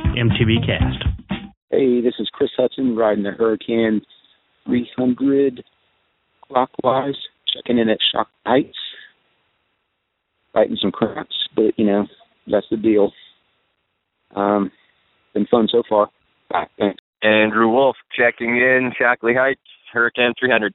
MTB Cast. Hey, this is Chris Hudson riding the Hurricane 300 clockwise, checking in at Shock Heights, fighting some craps, but, that's the deal. Been fun so far. Bye, thanks. Andrew Wolf checking in, Shockley Heights, Hurricane 300.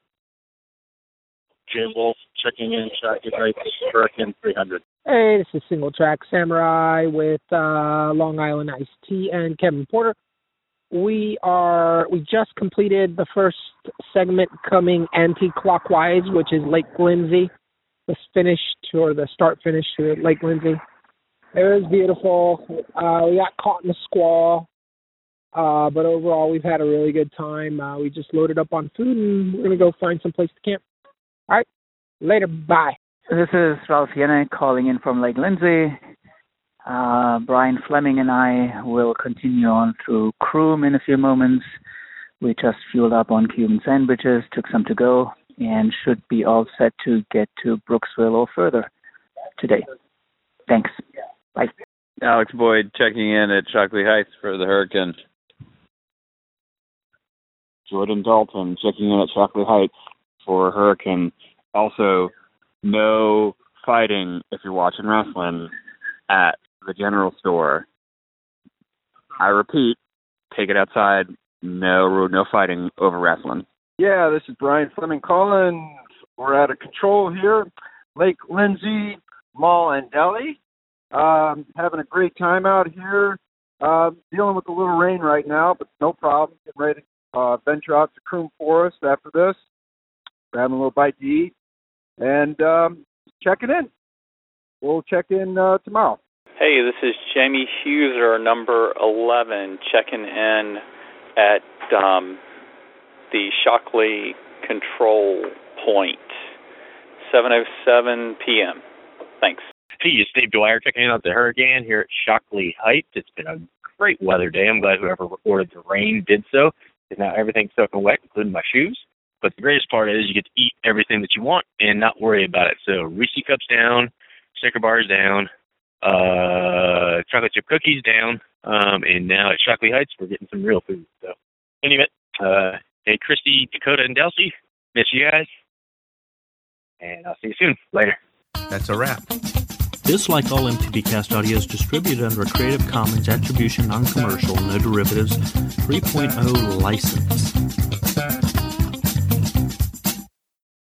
Jim Wolf checking in, Shockley Heights, Hurricane 300. Hey, this is Single Track Samurai with Long Island Iced Tea and Kevin Porter. We just completed the first segment coming anti-clockwise, which is Lake Lindsay. The start finish to Lake Lindsay. It was beautiful. We got caught in the squall, but overall we've had a really good time. We just loaded up on food and we're gonna go find some place to camp. All right, later, bye. This is Ralph Yene calling in from Lake Lindsay. Brian Fleming and I will continue on through Croom in a few moments. We just fueled up on Cuban sandwiches, took some to go, and should be all set to get to Brooksville or further today. Thanks. Bye. Alex Boyd checking in at Shockley Heights for the Hurricane. Jordan Dalton checking in at Shockley Heights for Hurricane. Also, no fighting if you're watching wrestling at the general store. I repeat, take it outside. No fighting over wrestling. Yeah, this is Brian Fleming calling. We're out of control here. Lake Lindsay Mall and Deli. Having a great time out here. Dealing with a little rain right now, but no problem. Getting ready to venture out to Croom Forest after this. Grabbing a little bite to eat. And checking in. We'll check in tomorrow. Hey, this is Jamie Huser, number 11, checking in at the Shockley Control Point, 7:07 p.m. Thanks. Hey, it's Steve Dwyer checking in at the Hurricane here at Shockley Heights. It's been a great weather day. I'm glad whoever recorded the rain did so, because now everything's soaking wet, including my shoes. But the greatest part is you get to eat everything that you want and not worry about it. So Reese cups down, Snicker bars down, chocolate chip cookies down, and now at Shockley Heights we're getting some real food. So anyway, hey Christy, Dakota, and Delcy, miss you guys, and I'll see you soon. Later. That's a wrap. This, like all MTB Cast audio, is distributed under a Creative Commons Attribution Non-Commercial No Derivatives 3.0 license.